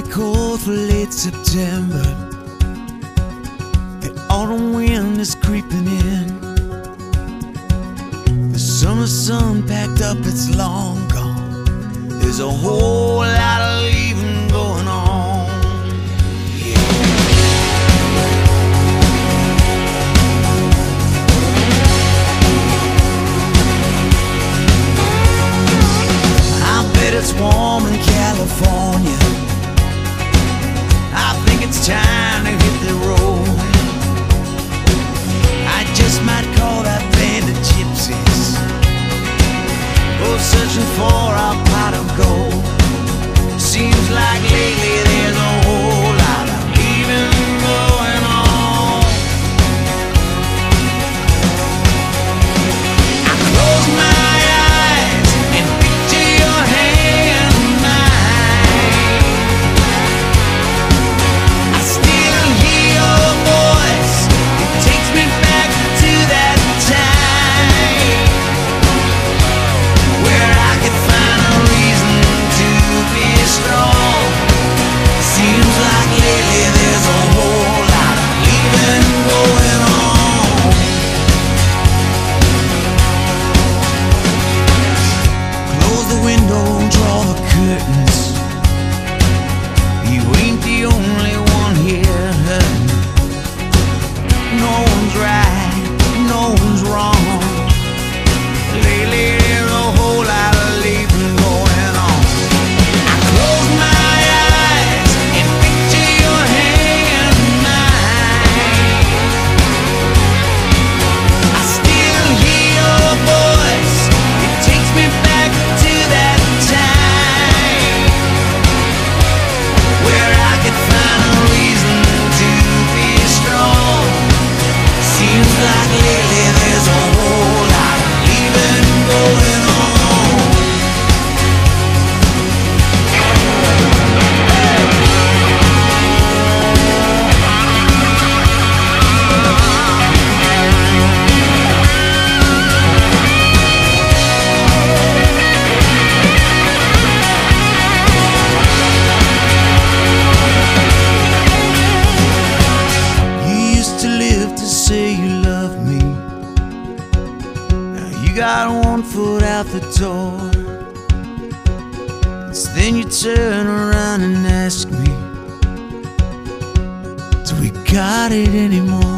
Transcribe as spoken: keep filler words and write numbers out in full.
cold for late September. The autumn wind is creeping in. The summer sun packed up, it's long gone. There's a whole lot of leaving going on. It's warm in California. I think it's time to hit the road. I just might call that band of gypsies, oh, searching for our pot of gold. Seems like lately there's a whole lot of leaving going on. I close my eyes and picture your hand. Got one foot out the door. Then you turn around and ask me, do we got it anymore?